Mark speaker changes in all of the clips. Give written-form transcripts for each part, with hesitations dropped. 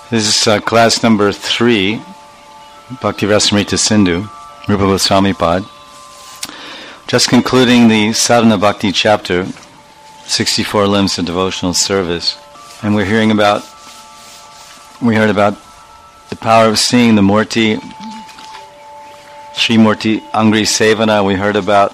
Speaker 1: This is class number 3, Bhakti Rasamrita Sindhu, Rupa Goswami Pad. Just concluding the Sadhana Bhakti chapter, 64 limbs of devotional service. And we heard about the power of seeing the Murti, Sri Murti Angri Sevana. We heard about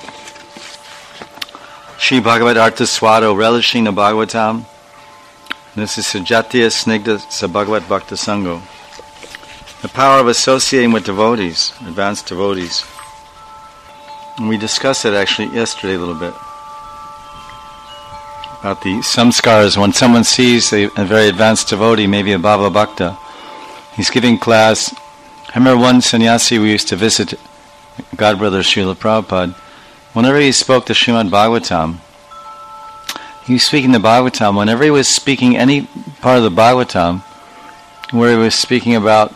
Speaker 1: Sri Bhagavad Artha Swado, relishing the Bhagavatam. This is Sujatiya Snigdha Sabhagavat Bhakta Sango. The power of associating with devotees, advanced devotees. And we discussed it actually yesterday a little bit. About the samskaras. When someone sees a very advanced devotee, maybe a Bhava Bhakta, he's giving class. I remember one sannyasi we used to visit, Godbrother Srila Prabhupada. Whenever he spoke the Srimad Bhagavatam, he was speaking the Bhagavatam. Whenever he was speaking any part of the Bhagavatam, where he was speaking about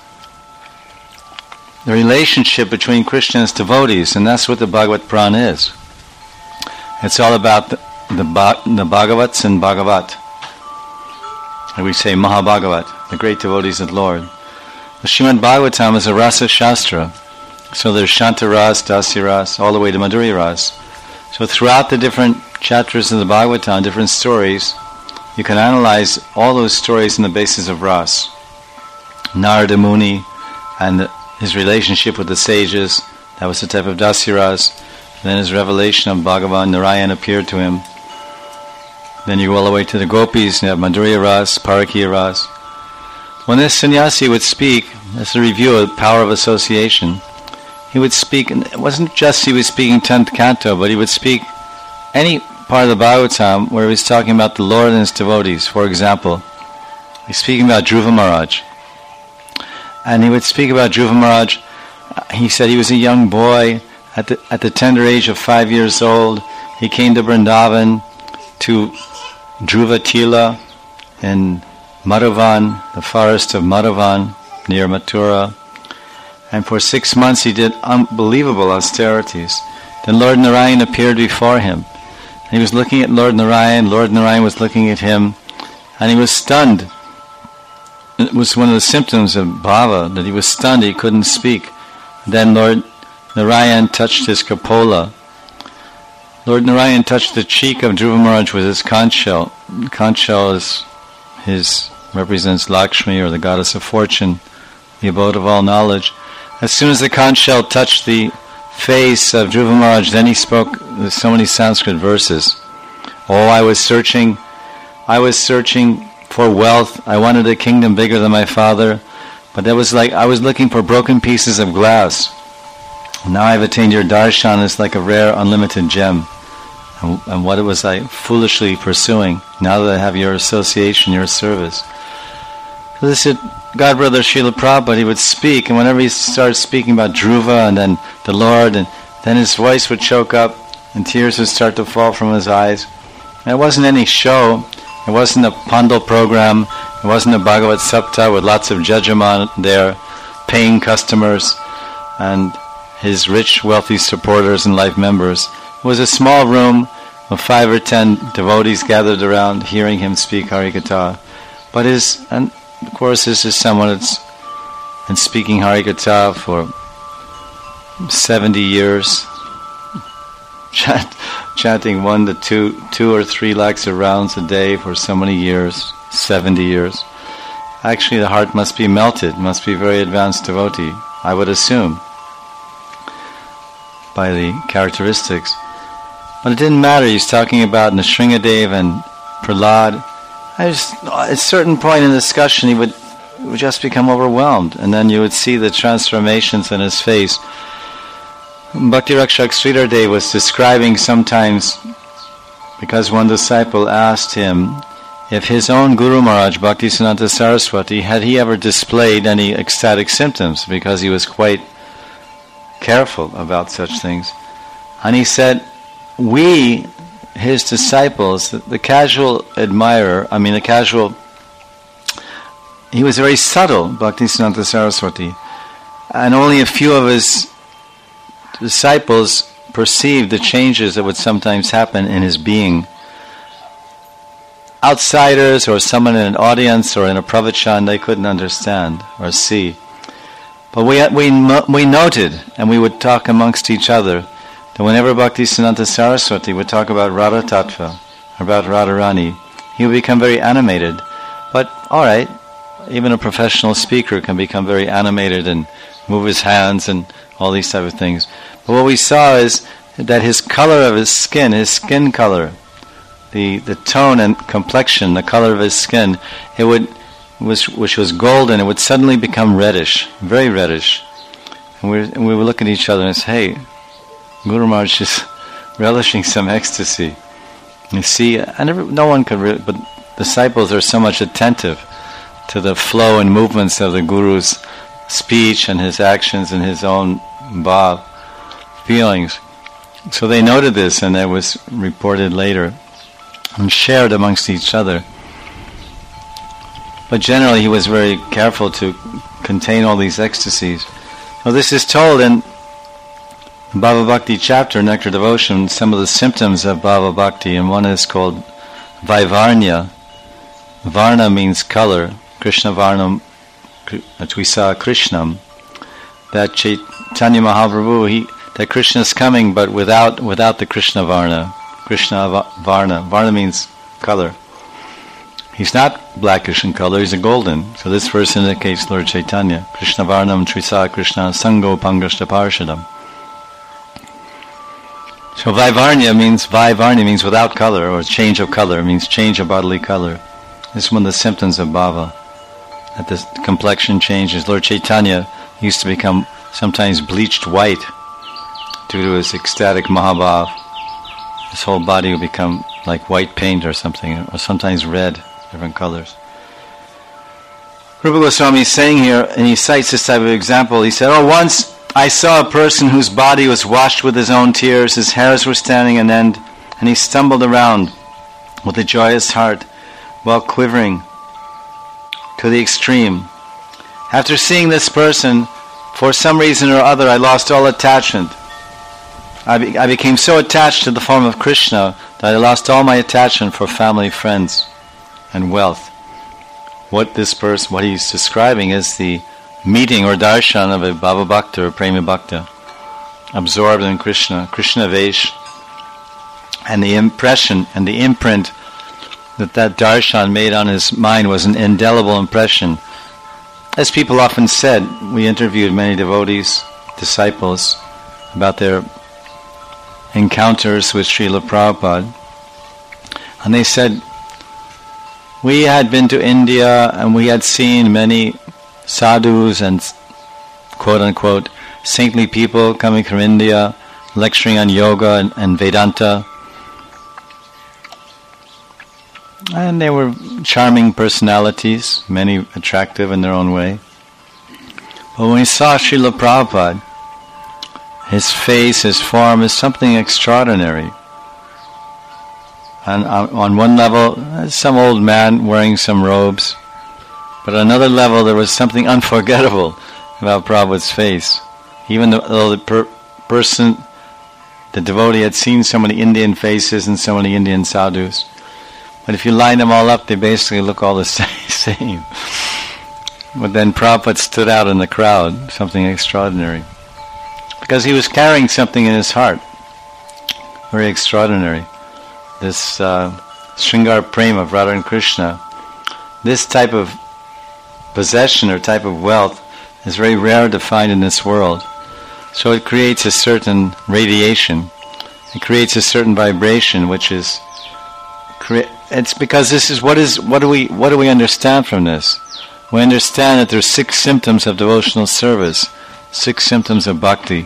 Speaker 1: the relationship between Krishna and his devotees, and that's what the Bhagavad Purana is. It's all about the Bhagavats and Bhagavat. And we say Mahabhagavat, the great devotees of the Lord. The Srimad Bhagavatam is a rasa shastra. So there's Shanta Ras, Dasi Ras, all the way to Madhuri Ras. So throughout the different chapters of the Bhagavatam, different stories, you can analyze all those stories on the basis of Ras. Narada Muni and his relationship with the sages, that was the type of Dasi Ras. Then his revelation of Bhagavan, Narayan appeared to him. Then you go all the way to the gopis, you have Madhurya Ras, Parakiya Ras. When this sannyasi would speak, that's a review of the power of association, he would speak, and it wasn't just he was speaking 10th canto, but he would speak any part of the Bhagavatam where he was talking about the Lord and his devotees. For example, he's speaking about Dhruva Maharaj. And he would speak about Dhruva Maharaj. He said he was a young boy at the tender age of 5 years old. He came to Vrindavan, to Dhruva Tila in Madhavan, the forest of Madhavan near Mathura. And for 6 months he did unbelievable austerities. Then Lord Narayan appeared before him. He was looking at Lord Narayan was looking at him, and he was stunned. It was one of the symptoms of bhava, that he was stunned, he couldn't speak. Then Lord Narayan touched his kapola. Lord Narayan touched the cheek of Dhruva Maharaj with his conch shell. Conch shell represents Lakshmi, or the goddess of fortune, the abode of all knowledge. As soon as the conch shell touched the face of Dhruva Maharaj, then he spoke so many Sanskrit verses. Oh, I was searching for wealth. I wanted a kingdom bigger than my father, but that was like I was looking for broken pieces of glass. Now I've attained your darshan. It's like a rare, unlimited gem. And what was I foolishly pursuing? Now that I have your association, your service. So this is Godbrother Srila Prabhupada. He would speak, and whenever he started speaking about Dhruva and then the Lord, and then his voice would choke up, and tears would start to fall from his eyes. And it wasn't any show. It wasn't a Pandal program. It wasn't a Bhagavad Sapta with lots of Jajaman there, paying customers, and his rich, wealthy supporters and life members. It was a small room with 5 or 10 devotees gathered around, hearing him speak Harikatha. But of course, this is someone that's been speaking Harikatha for 70 years, chanting 1 to 2 or 3 lakhs of rounds a day for so many years, 70 years. Actually, the heart must be melted, must be a very advanced devotee, I would assume, by the characteristics. But it didn't matter. He's talking about Nrsingadev and Prahlad. At a certain point in the discussion, he would just become overwhelmed, and then you would see the transformations in his face. Bhakti Rakshak Sridhar Dev was describing sometimes, because one disciple asked him if his own Guru Maharaj, Bhaktisiddhanta Saraswati, had he ever displayed any ecstatic symptoms, because he was quite careful about such things. And he said, we, his disciples, the casual admirer, he was very subtle, Bhaktisiddhanta Saraswati, and only a few of his disciples perceived the changes that would sometimes happen in his being. outsiders or someone in an audience or in a pravachan, they couldn't understand or see. But we noted, and we would talk amongst each other, that whenever Bhaktisiddhanta Saraswati would talk about Radha Tattva, about Radharani, he would become very animated. But, all right, even a professional speaker can become very animated and move his hands and all these type of things. But what we saw is that his color of his skin color, the tone and complexion, the color of his skin, which was golden, it would suddenly become reddish, very reddish. And we would look at each other and say, hey, Guru Maharaj is relishing some ecstasy. You see, no one could, but disciples are so much attentive to the flow and movements of the Guru's speech and his actions and his own bhav, feelings. So they noted this, and it was reported later and shared amongst each other. But generally he was very careful to contain all these ecstasies. Well, this is told in Bhava Bhakti chapter, Nectar Devotion, some of the symptoms of Bhava Bhakti, and one is called Vaivarnya. Varna means color. Krishna Varnam, we saw Krishnam. That Chaitanya Mahaprabhu, that Krishna is coming, but without the Krishna Varna. Krishna Varna. Varna means color. He's not blackish in color, he's a golden. So this verse indicates Lord Chaitanya. Krishna Varnam Trisa Krishna Sango Pangashta Parshadam. So Vaivarnya means without color, or change of color, means change of bodily color. This is one of the symptoms of bhava, that the complexion changes. Lord Chaitanya used to become sometimes bleached white due to his ecstatic mahabhav. His whole body would become like white paint or something, or sometimes red, different colors. Rupa Goswami is saying here, and he cites this type of example. He said, once I saw a person whose body was washed with his own tears, his hairs were standing on end, and he stumbled around with a joyous heart while quivering to the extreme. After seeing this person, for some reason or other, I lost all attachment. I became so attached to the form of Krishna that I lost all my attachment for family, friends, and wealth. What he's describing is the meeting or darshan of a Bhava Bhakta or Prema Bhakta, absorbed in Krishna Vesh, and the impression and the imprint that darshan made on his mind was an indelible impression. As people often said, we interviewed many devotees, disciples, about their encounters with Srila Prabhupada, and they said, we had been to India and we had seen many sadhus and quote-unquote saintly people coming from India, lecturing on yoga and Vedanta. And they were charming personalities, many attractive in their own way. But when we saw Srila Prabhupada, his face, his form is something extraordinary. And on one level, some old man wearing some robes. But on another level, there was something unforgettable about Prabhupada's face. Even though the devotee had seen so many Indian faces and so many Indian sadhus. But if you line them all up, they basically look all the same. But then Prabhupada stood out in the crowd, something extraordinary. Because he was carrying something in his heart, very extraordinary. This Sringar Prema of Radha and Krishna, this type of possession or type of wealth is very rare to find in this world. So it creates a certain radiation. It creates a certain vibration, which is it's because this is what do we understand from this? We understand that there's 6 symptoms of devotional service, 6 symptoms of bhakti.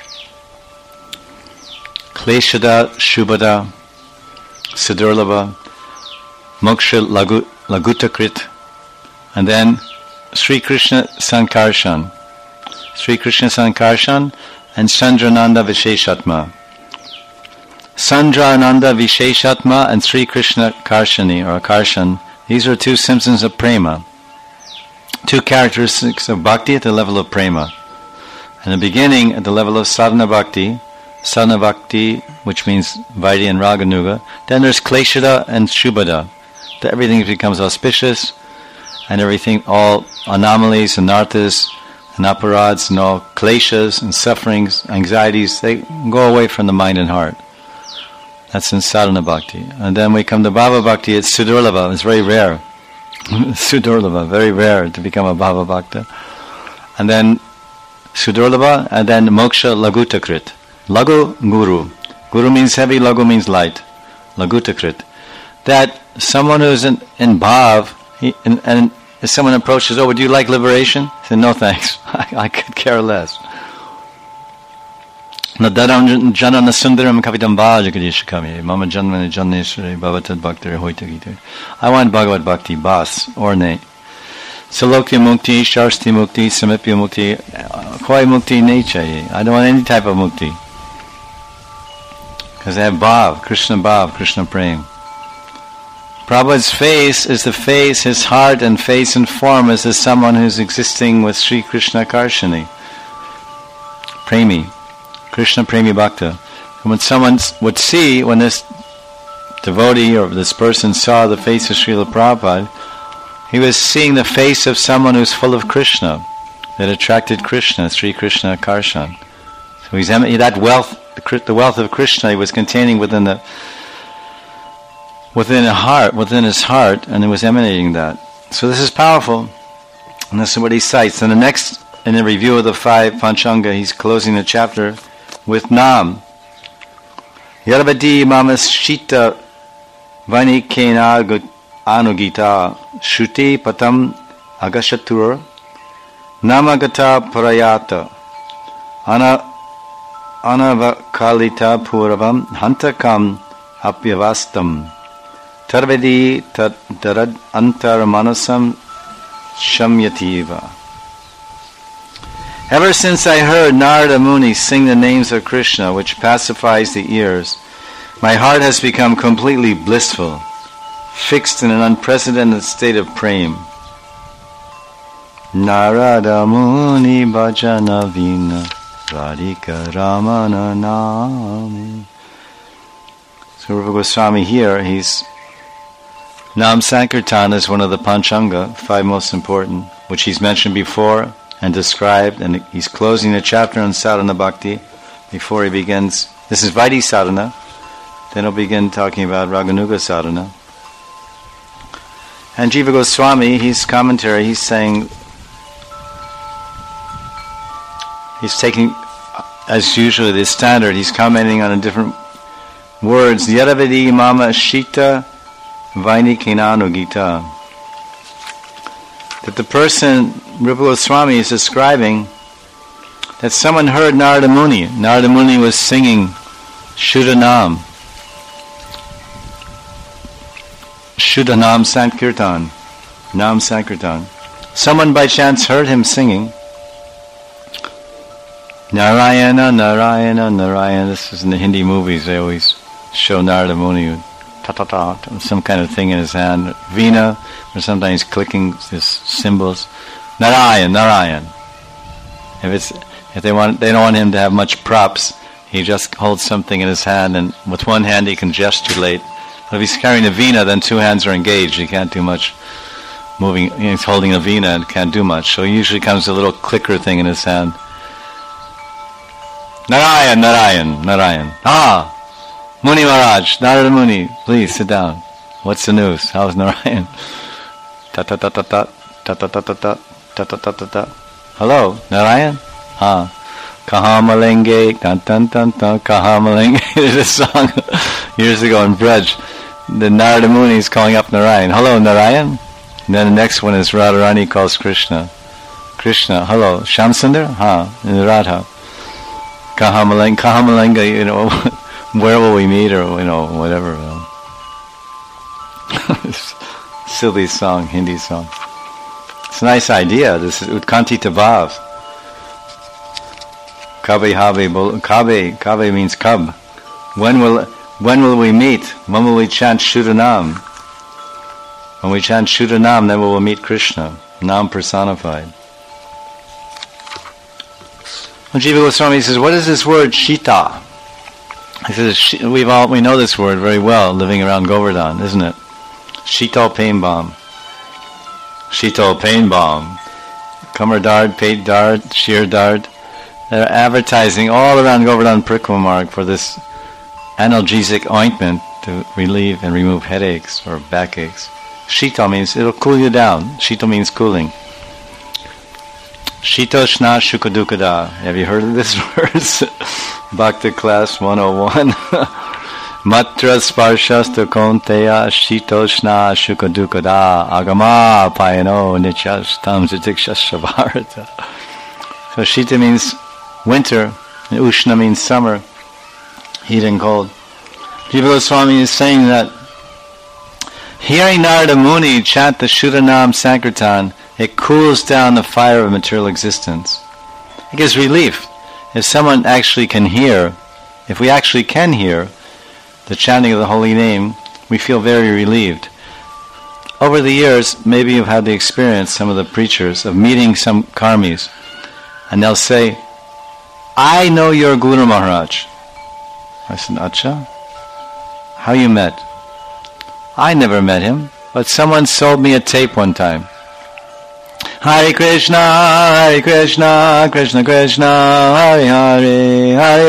Speaker 1: Kleshada, Shubhada, Sidurlabha, Moksha Lagutakrit, and then Sri Krishna Sankarshan. Sri Krishna Sankarshan and Sandrananda Visheshatma. Sandrananda Visheshatma and Sri Krishna Karshani or Karshan, these are 2 symptoms of prema. 2 characteristics of bhakti at the level of prema. In the beginning, at the level of sadhana bhakti, which means Vaidhi and Raganuga, then there's Kleshada and Shubhada. everything becomes auspicious, and everything, all anomalies, anarthas, and aparads, and all kleshas, and sufferings, anxieties, they go away from the mind and heart. That's in sadhana bhakti. And then we come to bhava bhakti, it's sudurlabha, it's very rare. Sudurlabha, very rare to become a bhava bhakta. And then sudurlabha, and then moksha lagutakrit. Lagu, guru. Guru means heavy, lagu means light. Lagutakrit. That someone who's in bhav, and if someone approaches, would you like liberation? I said, no thanks, I could care less. Nadaram janana sundaram kavitam bhajagadishakami mama janmani janneswari bhavatad bhaktari hoitagita. I want Bhagavad Bhakti, bas, orne. Salokya mukti, sharsti mukti, samipya mukti, koi mukti nahi chahiye. I don't want any type of mukti. Because I have bhav, Krishna prem. Prabhupada's face is the face, his heart and face and form is as someone who's existing with Sri Krishna Karshani. Premi. Krishna Premi Bhakta. And when someone would see, when this devotee or this person saw the face of Srila Prabhupada, he was seeing the face of someone who's full of Krishna, that attracted Krishna, Sri Krishna Karshan. So he's that wealth, the wealth of Krishna he was containing within his heart, and it was emanating that. So this is powerful, and this is what he cites. And the next, in the review of the 5 Panchanga, he's closing the chapter with Nam. Yaravadi mamas shita vanikena anugita shruti patam agashatur namagata parayata anavakalita puravam hantakam apyavastam tarvedi darad antar manasam shamyativa. Ever since I heard Narada Muni sing the names of Krishna, which pacifies the ears, my heart has become completely blissful, fixed in an unprecedented state of prem. Narada Muni bhajana vina radhika ramana nami. So Rupa Goswami here, Nam Sankirtan is one of the Panchanga, 5 most important, which he's mentioned before and described, and he's closing the chapter on sadhana bhakti before he begins. This is Vaidhi sadhana, then he'll begin talking about Raganuga sadhana. And Jiva Goswami, his commentary, he's saying, he's taking, as usually the standard, he's commenting on a different words. Yaravadi mama shita vaini kinanu gita. That the person, Rupa Goswami is describing, that someone heard Narada Muni. Narada Muni was singing Shuddhanam. Shuddhanam Sankirtan. Nam Sankirtan. Someone by chance heard him singing Narayana, Narayana, Narayana. This is in the Hindi movies. They always show Narada Muni with some kind of thing in his hand, veena, or sometimes clicking his cymbals. Narayan, Narayan. If they don't want him to have much props, he just holds something in his hand, and with one hand he can gesticulate. But if he's carrying a veena, then 2 hands are engaged. He can't do much moving. He's holding a veena and can't do much. So he usually comes a little clicker thing in his hand. Narayan, Narayan, Narayan. Ah! Muni Maharaj, Narada Muni, please sit down. What's the news? How's Narayan? Ta ta ta ta ta ta ta ta ta ta ta ta ta ta ta. Hello, Narayan? Kahamalenge, tan tan tan tan, Kahamalenge. There's a song years ago in Braj. The Narada Muni is calling up Narayan. Hello, Narayan. And then the next one is Radharani calls Krishna. Krishna, hello, Shamsundar? In Radha. Kahamalenge, where will we meet, or whatever. Silly song, Hindi song. It's a nice idea. This is Utkantita Bhav. Kabe habe, Kabe means cub. When will we meet? When will we chant Shuddhanam? When we chant Shuddhanam, then we will meet Krishna, Nam personified. When Jiva Goswami says, what is this word Shita? He says, we know this word very well, living around Govardhan, isn't it? Sheetal pain balm. Sheetal pain balm. Kamar Dard, Pate Dard, Sheer Dard. They're advertising all around Govardhan Parikrama Marg for this analgesic ointment to relieve and remove headaches or backaches. Sheetal means it'll cool you down. Sheetal means cooling. Shitoshna Shukadukada. Have you heard of this verse? Bhakti Class 101. Matra Sparshasta Konteya Shitoshna Shukadukada Agama Payano Nichastam Zitikshashavarata. So Shita means winter, and Ushna means summer, heat and cold. Jiva Goswami is saying that hearing Narada Muni chant the Shuddhanam Sankirtan, it cools down the fire of material existence. It gives relief. If someone actually can hear, if we actually can hear the chanting of the holy name, we feel very relieved. Over the years, maybe you've had the experience, some of the preachers, of meeting some karmis, and they'll say, I know your Guru Maharaj. I said, Acha? How you met? I never met him, but someone sold me a tape one time. Hare Krishna, Krishna Krishna, Hare Hare, Hare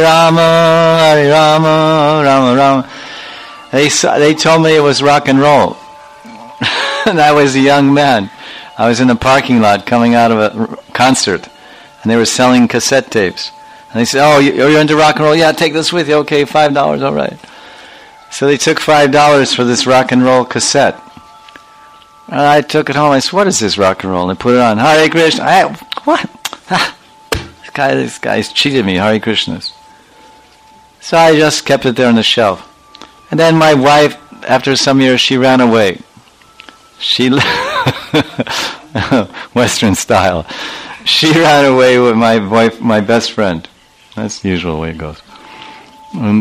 Speaker 1: Rama, Rama Rama. They told me it was rock and roll. And I was a young man. I was in a parking lot coming out of a concert, and they were selling cassette tapes. And they said, oh, you're into rock and roll? Yeah, take this with you. Okay, $5, all right. So they took $5 for this rock and roll cassette. And I took it home. I said, what is this rock and roll? And I put it on. Hare Krishna. What? This guy's cheated me. Hare Krishnas. So I just kept it there on the shelf. And then my wife, after some years, she ran away. She Western style. She ran away with my wife, my best friend. That's the usual way it goes. And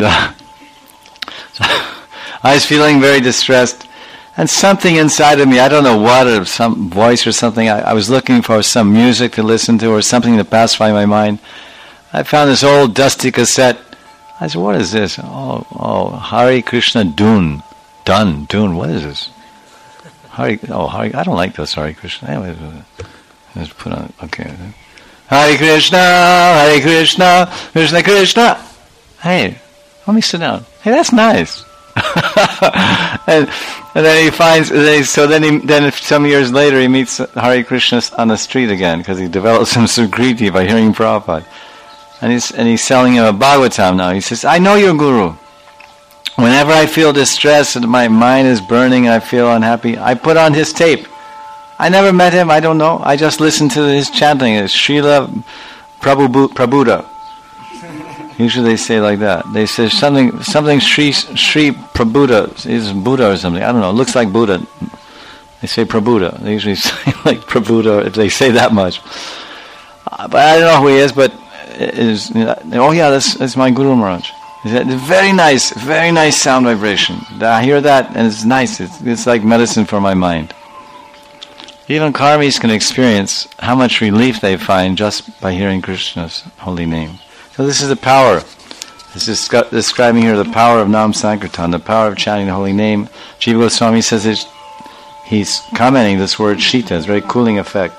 Speaker 1: I was feeling very distressed. And something inside of me, I don't know what, or some voice or something, I was looking for some music to listen to or something to pacify my mind. I found this old dusty cassette. I said, what is this? Oh, Hare Krishna Dun. What is this? Hare, I don't like this Hare Krishna. Anyway, let's put on, okay. Hare Krishna, Krishna Krishna. Hey, let me sit down. Hey, that's nice. and then he finds, then some years later he meets Hare Krishna on the street again because he developed some sukriti by hearing Prabhupada, and he's selling him a Bhagavatam now. He says, I know your Guru. Whenever I feel distressed and my mind is burning and I feel unhappy, I put on his tape. I never met him, I don't know. I just listen to his chanting. It's Srila Prabhupada. Usually they say like that. They say something Sri Prabhupada. Is Buddha or something. I don't know. It looks like Buddha. They say Prabhupada. They usually say like Prabhupada if they say that much. But I don't know who he is, but oh yeah, that's my Guru Maharaj. Very nice sound vibration. I hear that and it's nice. It's like medicine for my mind. Even karmis can experience how much relief they find just by hearing Krishna's holy name. So this is the power. This is describing here the power of Nam Sankirtan, the power of chanting the holy name. Jiva Goswami says he's commenting this word Shita, it's a very cooling effect.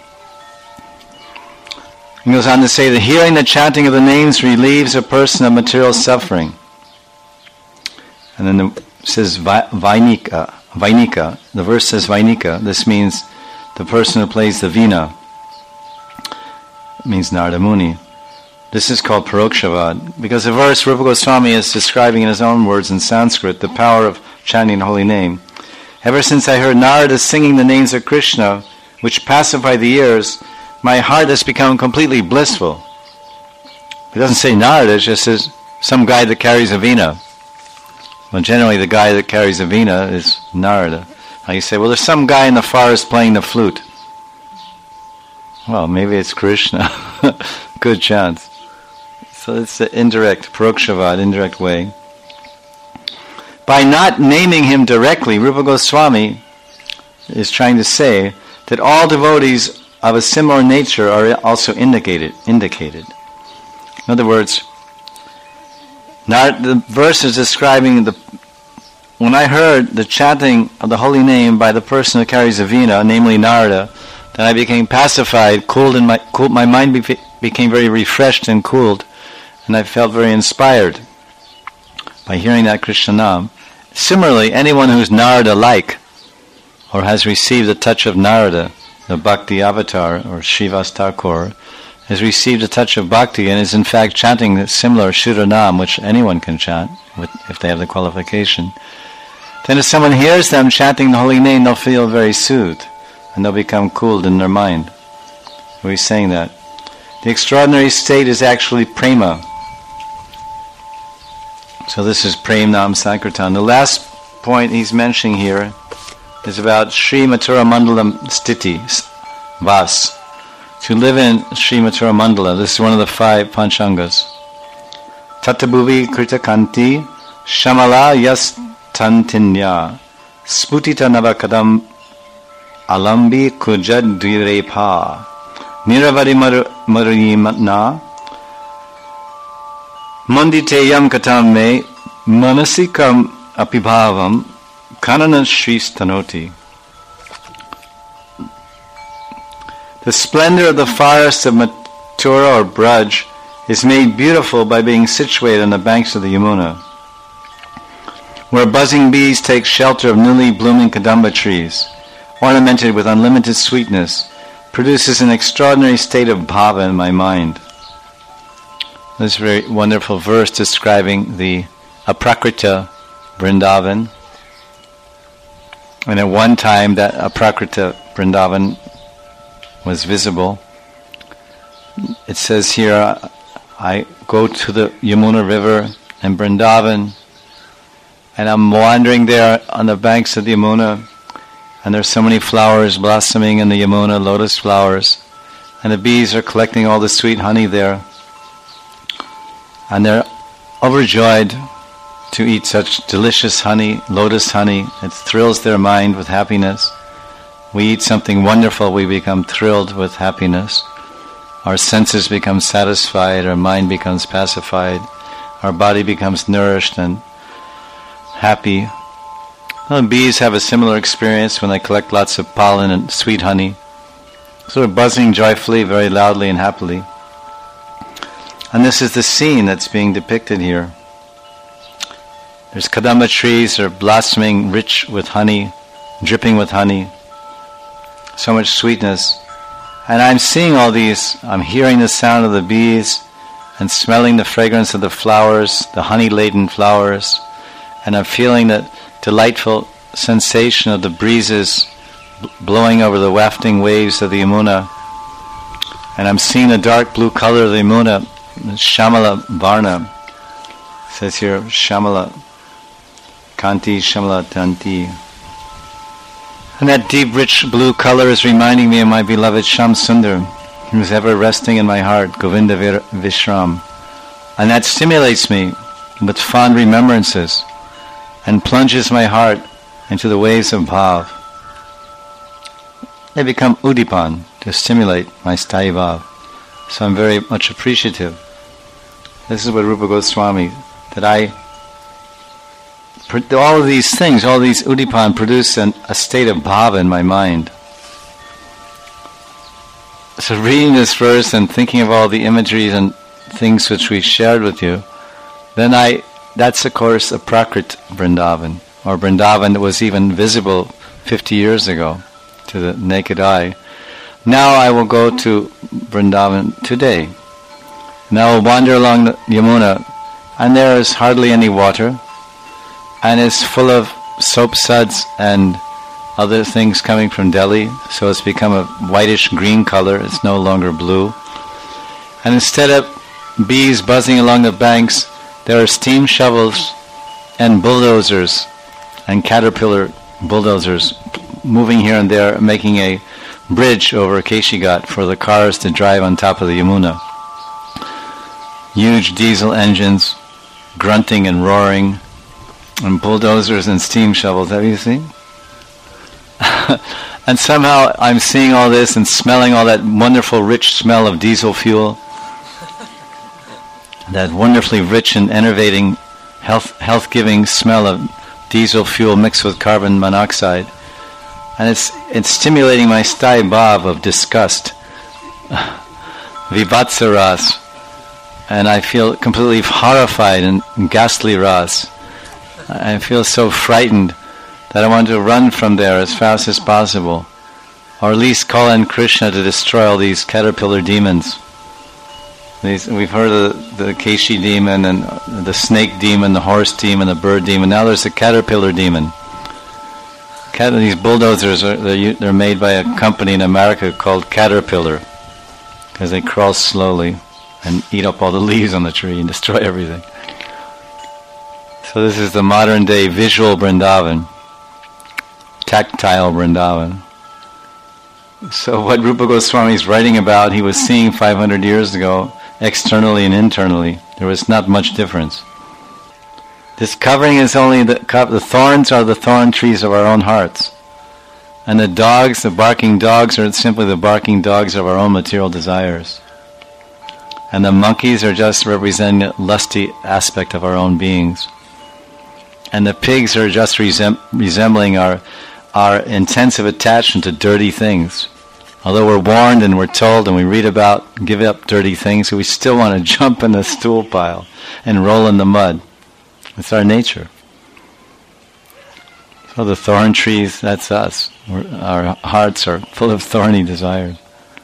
Speaker 1: He goes on to say that hearing the chanting of the names relieves a person of material suffering. And then it says Vainika. The verse says Vainika. This means the person who plays the veena. It means Narada Muni. This is called Parokshavad, because the verse Rupa Goswami is describing in his own words in Sanskrit the power of chanting the holy name. Ever since I heard Narada singing the names of Krishna, which pacify the ears, my heart has become completely blissful. It doesn't say Narada, it just says some guy that carries a veena. Well, generally the guy that carries a veena is Narada. Now you say, well, there's some guy in the forest playing the flute. Well, maybe it's Krishna. Good chance. So it's the indirect, Parokshavad, indirect way. By not naming him directly, Rupa Goswami is trying to say that all devotees of a similar nature are also indicated. In other words, the verse is describing when I heard the chanting of the holy name by the person who carries the veena, namely Narada, then I became pacified, my mind became very refreshed and cooled, and I felt very inspired by hearing that Krishna Nam. Similarly, anyone who's Narada-like, or has received the touch of Narada, the Bhakti avatar, or Srivas Thakur, has received a touch of bhakti and is in fact chanting the similar Shuddha Nam, which anyone can chant if they have the qualification. Then if someone hears them chanting the holy name, they'll feel very soothed and they'll become cooled in their mind. We're saying that. The extraordinary state is actually prema. So this is Prem Nam Sankirtan. The last point he's mentioning here is about Sri Mathura Mandalam Sthiti, Vas. To live in Sri Mathura Mandala, this is one of the 5 Panchangas. Tatabhuvi Krita Kanti Shamala Yas Tantinya Sputita Navakadam Alambi Kujad Dhirepa Niravadi Maruyimna Manditeyam Katam Me Manasikam Apibhavam Kanana Shri Stanoti. The splendor of the forest of Mathura or Braj is made beautiful by being situated on the banks of the Yamuna, where buzzing bees take shelter of newly blooming kadamba trees, ornamented with unlimited sweetness, produces an extraordinary state of bhava in my mind. This very wonderful verse describing the Aprakrita Vrindavan. And at one time that Aprakrita Vrindavan was visible. It says here, I go to the Yamuna River in Vrindavan, and I'm wandering there on the banks of the Yamuna, and there's so many flowers blossoming in the Yamuna, lotus flowers, and the bees are collecting all the sweet honey there, and they're overjoyed to eat such delicious honey, lotus honey. It thrills their mind with happiness. We eat something wonderful, we become thrilled with happiness. Our senses become satisfied, our mind becomes pacified, our body becomes nourished and happy. Well, bees have a similar experience when they collect lots of pollen and sweet honey. So they're buzzing joyfully, very loudly and happily. And this is the scene that's being depicted here. There's kadamba trees, they're blossoming, rich with honey, dripping with honey. So much sweetness. And I'm seeing all these, I'm hearing the sound of the bees and smelling the fragrance of the flowers, the honey-laden flowers, and I'm feeling that delightful sensation of the breezes blowing over the wafting waves of the Yamuna. And I'm seeing the dark blue color of the Yamuna, Shamala Varna. It says here, Shamala Kanti, Shamala Tanti. And that deep, rich blue color is reminding me of my beloved Sham Sundar, who is ever resting in my heart, Govinda Vishram. And that stimulates me with fond remembrances and plunges my heart into the waves of bhav. They become udipan to stimulate my sthayi bhav. So I'm very much appreciative. This is what Rupa Goswami, that all of these things, all these udipan produce a state of bhava in my mind. So reading this verse and thinking of all the imageries and things which we shared with you, then that's of course a Prakrit Vrindavan, or Vrindavan that was even visible 50 years ago to the naked eye. Now I will go to Vrindavan today. Now I will wander along the Yamuna, and there is hardly any water, and it's full of soap suds and other things coming from Delhi, so it's become a whitish green color, it's no longer blue. And instead of bees buzzing along the banks, there are steam shovels and bulldozers and caterpillar bulldozers moving here and there, making a bridge over Keshi Ghat for the cars to drive on top of the Yamuna. Huge diesel engines grunting and roaring, and bulldozers and steam shovels. Have you seen? And somehow I'm seeing all this and smelling all that wonderful rich smell of diesel fuel, that wonderfully rich and enervating, health-giving smell of diesel fuel mixed with carbon monoxide. And it's stimulating my sthai bhav of disgust, vivatsa ras, and I feel completely horrified and ghastly ras. I feel so frightened that I want to run from there as fast as possible, or at least call on Krishna to destroy all these caterpillar demons. We've heard of the Keshi demon and the snake demon, the horse demon, the bird demon. Now there's the caterpillar demon. These bulldozers they're made by a company in America called Caterpillar, because they crawl slowly and eat up all the leaves on the tree and destroy everything. So this is the modern day visual Vrindavan, tactile Vrindavan. So what Rupa Goswami is writing about, he was seeing 500 years ago, externally and internally. There was not much difference. This covering is only the thorns are the thorn trees of our own hearts. And the dogs, the barking dogs, are simply the barking dogs of our own material desires. And the monkeys are just representing the lusty aspect of our own beings. And the pigs are just resembling our intensive attachment to dirty things. Although we're warned and we're told and we read about give up dirty things, we still want to jump in the stool pile and roll in the mud. It's our nature. So the thorn trees, that's us. Our hearts are full of thorny desires.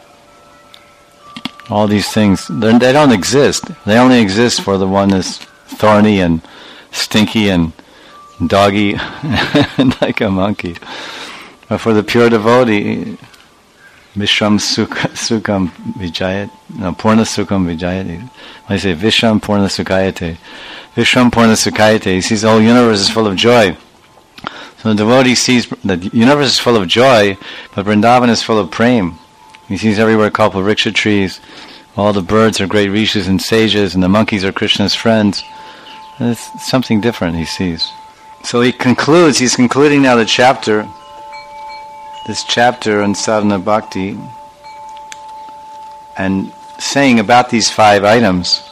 Speaker 1: All these things, they don't exist. They only exist for the one that's thorny and stinky and doggy like a monkey. But for the pure devotee, Vishram Sukham Vijayat, no, Purna Sukham Vijayat. I say Vishram Purna Sukhayate. Vishram Purna Sukhayate. He sees the whole universe is full of joy. So the devotee sees the universe is full of joy, but Vrindavan is full of prem. He sees everywhere kalpavriksha trees. All the birds are great rishis and sages, and the monkeys are Krishna's friends. And it's something different he sees. So he's concluding now this chapter on sadhana bhakti, and saying about these 5 items.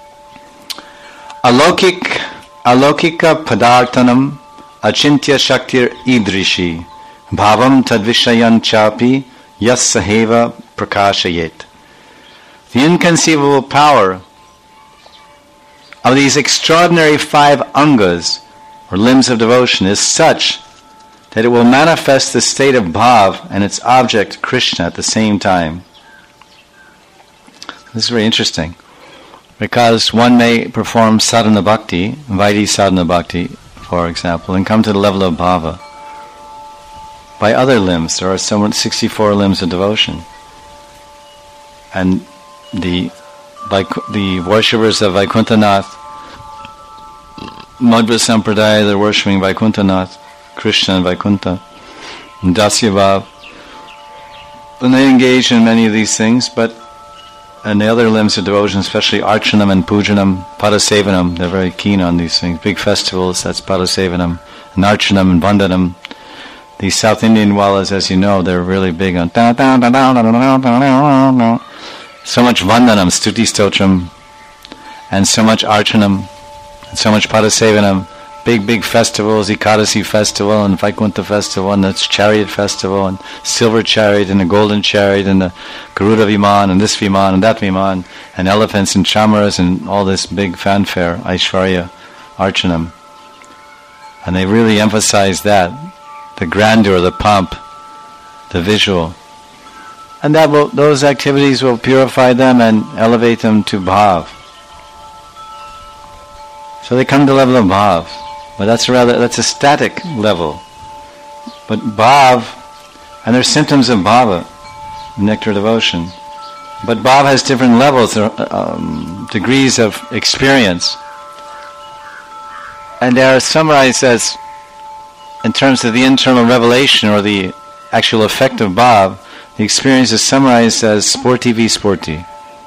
Speaker 1: Alokika padarthanam achintya shaktir idrishi bhavam tadvishayan chapi yas saheva prakashayet. The inconceivable power of these extraordinary 5 angas, or limbs of devotion, is such that it will manifest the state of bhav and its object, Krishna, at the same time. This is very interesting, because one may perform sadhana bhakti, Vaidhi sadhana bhakti, for example, and come to the level of bhava by other limbs. There are 64 limbs of devotion. And the worshippers of Vaikuntanath, Madhva Sampradaya, they're worshipping Vaikuntanath, Krishna and Vaikuntha, and Dasya Bhav. And they engage in many of these things, and the other limbs of devotion, especially Archanam and Pujanam, Padasevanam, they're very keen on these things. Big festivals, that's Padasevanam, and Archanam and Vandanam. These South Indian Wallas, as you know, they're really big on so much Vandanam, Stuti Stotram, and so much Archanam, and so much Padasevanam. Big festivals, Ekadasi festival and Vaikuntha festival and the chariot festival and silver chariot and the golden chariot and the Garuda Viman and this Viman and that Viman and elephants and chamaras and all this big fanfare, Aishwarya, Archanam. And they really emphasize that, the grandeur, the pomp, the visual. And those activities will purify them and elevate them to bhav. So they come to the level of bhav. But that's a static level. But bhav, and there's symptoms of bhava, nectar devotion. But bhav has different levels, degrees of experience. And they are summarized as, in terms of the internal revelation or the actual effect of bhav, the experience is summarized as sporti visporti.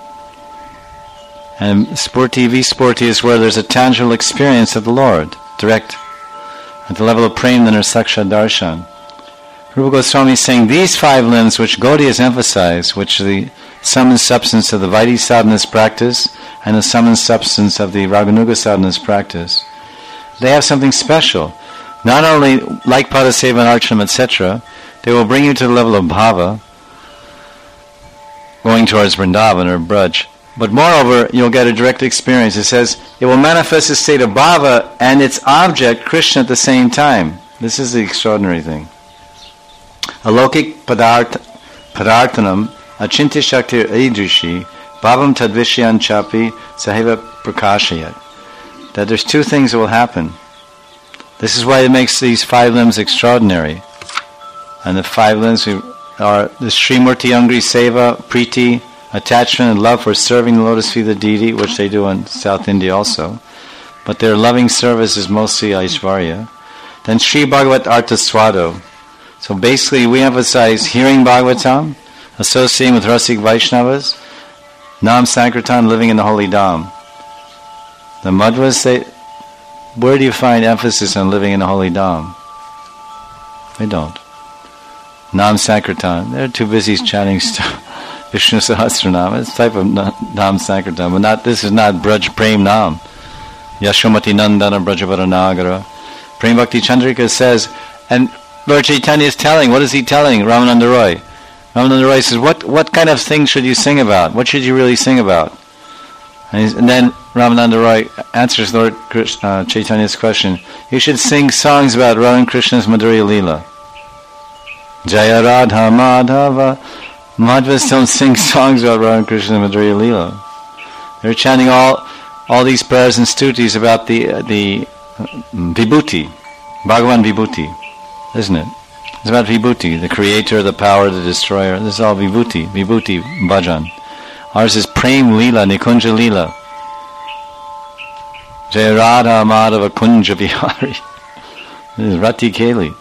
Speaker 1: And sporti visporti is where there's a tangible experience of the Lord, direct, at the level of prem and saksha darshan. Rupa Goswami is saying these 5 limbs which Gaudiya has emphasized, which are the sum and substance of the Vaidhi sadhana's practice and the sum and substance of the Raganuga sadhana's practice, they have something special. Not only like Padaseva and Archanam, etc., they will bring you to the level of bhava, going towards Vrindavan or Braj. But moreover, you'll get a direct experience. It says, it will manifest a state of bhava and its object, Krishna, at the same time. This is the extraordinary thing. Alokik padarthanam achintya shaktir idrishi bhavam tadvishyan chapi saheva prakashayat. That there's two things that will happen. This is why it makes these 5 limbs extraordinary. And the 5 limbs are the Srimurti Angri Seva, Priti, attachment and love for serving the lotus feet of the deity, which they do in South India also. But their loving service is mostly Aishvarya. Then Sri Bhagavat Artha Swado. So basically we emphasize hearing Bhagavatam, associating with Rasik Vaishnavas, Nam Sankirtan, living in the holy Dham. The Madhvas say, where do you find emphasis on living in the holy Dham? They don't. Nam Sankirtan, they're too busy chanting Vishnu Sahasranam. It's type of Nam Sankirtan, but this is not Braj Prem Nam. Yashomati Nandana Brajavaranagara. Prem Bhakti Chandrika says, and Lord Chaitanya is telling, what is he telling Ramananda Roy? Ramananda Roy says, what kind of thing should you sing about? What should you really sing about? And then Ramananda Roy answers Lord Chaitanya's question. You should sing songs about Radha and Krishna's Madhurya Leela. Jaya Radha Madhava. Madhvas don't sing songs about Radha and Krishna's Madhurya Leela. They're chanting all these prayers and stutis about the Vibhuti, Bhagavan Vibhuti, isn't it? It's about Vibhuti, the creator, the power, the destroyer. This is all Vibhuti bhajan. Ours is Prem Leela, Nikunja Leela. Jaya Radha Madhava Kunja Vihari. This is Rati Keli.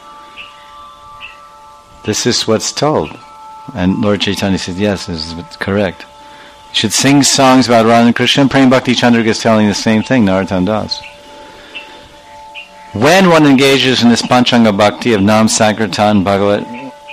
Speaker 1: This is what's told. And Lord Chaitanya said, yes, this is correct. You should sing songs about Radha and Krishna. Prem Bhakti Chandrika is telling the same thing, Narottam Das. When one engages in this Panchanga Bhakti of Nam Sankirtan Bhagavat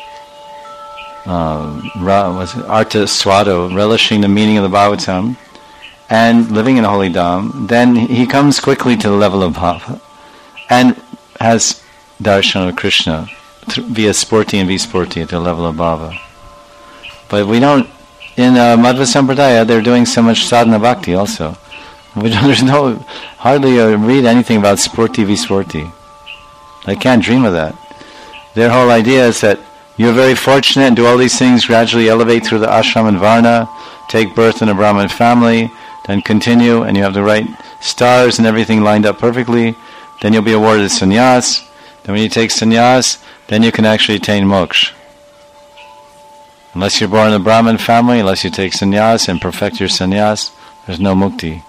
Speaker 1: Artha Swado, relishing the meaning of the Bhagavatam, and living in the Holy Dham, then he comes quickly to the level of bhava, and has darshan of Krishna via Spurti and Vispurti at the level of bhava. But we don't, in Madhva Sampradaya, they're doing so much sadhana bhakti also. There's hardly read anything about Spurti Vispurti. I can't dream of that. Their whole idea is that you're very fortunate and do all these things, gradually elevate through the ashram and varna, take birth in a Brahmin family, then continue, and you have the right stars and everything lined up perfectly, then you'll be awarded sannyas. Then when you take sannyas, then you can actually attain moksha. Unless you're born in a Brahmin family, unless you take sannyas and perfect your sannyas, there's no mukti.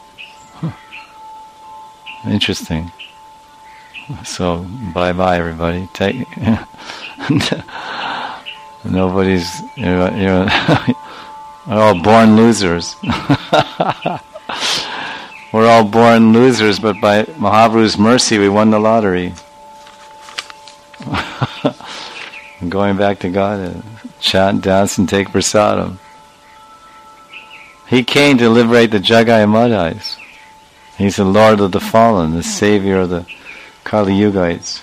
Speaker 1: Interesting. So, bye-bye everybody. Nobody's... We're all born losers. We're all born losers, but by Mahaprabhu's mercy we won the lottery. Going back to God, chant, dance, and take prasadam. He came to liberate the Jagai Madhais. He's the Lord of the fallen, the Savior of the Kali Yugites.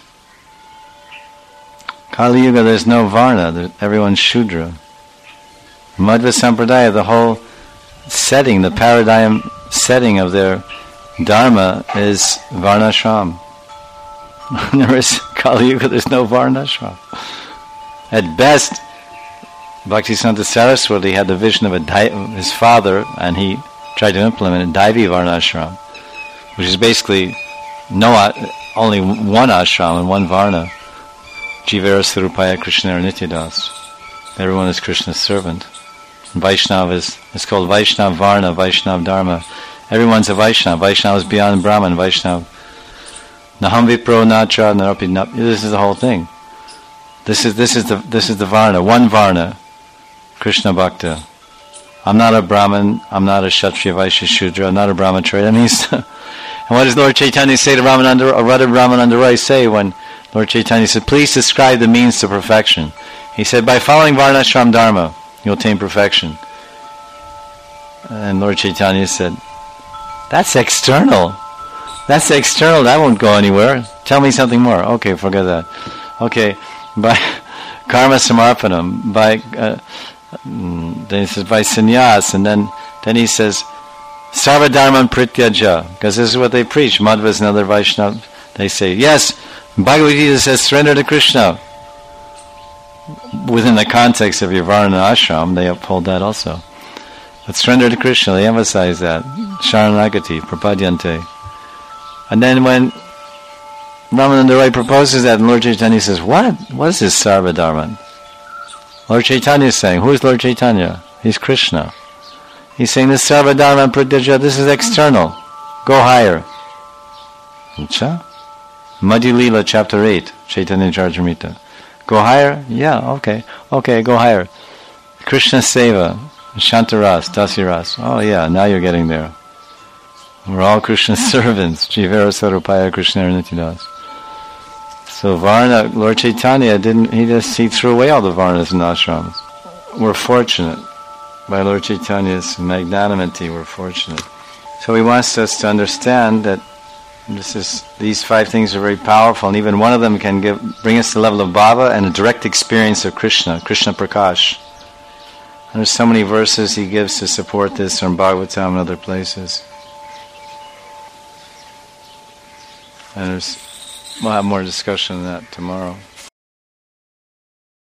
Speaker 1: Kali Yuga, there's no Varna, everyone's Shudra. Madhva Sampradaya, the whole setting, the paradigm setting of their Dharma is Varnashram. There is Kali Yuga, there's no Varnashram. At best, Bhaktisiddhanta Saraswati had the vision of his father, and he tried to implement a Daivi Varnashram, which is basically only one ashram and one varna. Jivera Sarupaya Krishna Nityadas. Everyone is Krishna's servant. And Vaishnava is called Vaishnava Varna, Vaishnava Dharma. Everyone's a Vaishnava. Vaishnava is beyond Brahman. Vaishnava. Naham Vipro Nacha Narapi Nap. This is the whole thing. This is the Varna. One Varna. Krishna Bhakta. I'm not a Brahman. I'm not a Kshatriya Vaishya Shudra. I'm not a Brahmacharya. That means. And what does Lord Chaitanya say to Ramananda, or Radha Ramananda Roy say when Lord Chaitanya said, please describe the means to perfection? He said, by following Varnashram Dharma, you'll attain perfection. And Lord Chaitanya said, that's external. That's external. That won't go anywhere. Tell me something more. Okay, forget that. Okay, by karma samarpanam, then he says by sannyas, and then he says sarva dharman prityaja, because this is what they preach. Madhvas and other Vaishnavas, they say, yes, Bhagavad Gita says surrender to Krishna. Within the context of your Varna ashram, they uphold that also. But surrender to Krishna, they emphasize that. Sharanagati, prapadyante. And then when Ramananda Roy proposes that, and Lord Chaitanya says, what? What is this Sarva Dharman? Lord Chaitanya is saying, who is Lord Chaitanya? He's Krishna. He's saying, this Sarva Dharman Pratyaja, this is external. Go higher. Acha? Madhya Lila, chapter 8, Chaitanya Charitamrita. Go higher? Yeah, okay. Okay, go higher. Krishna Seva, Shantaras, Dasiras. Oh yeah, now you're getting there. We're all Krishna's servants. Jivera Sarupaya Krishna Nityadas. So Varna, Lord Chaitanya he threw away all the Varnas and ashrams. We're fortunate. By Lord Chaitanya's magnanimity, we're fortunate. So he wants us to understand that these 5 things are very powerful, and even one of them can bring us to the level of bhava and a direct experience of Krishna Prakash. And there's so many verses he gives to support this from Bhagavatam and other places. And we'll have more discussion on that tomorrow.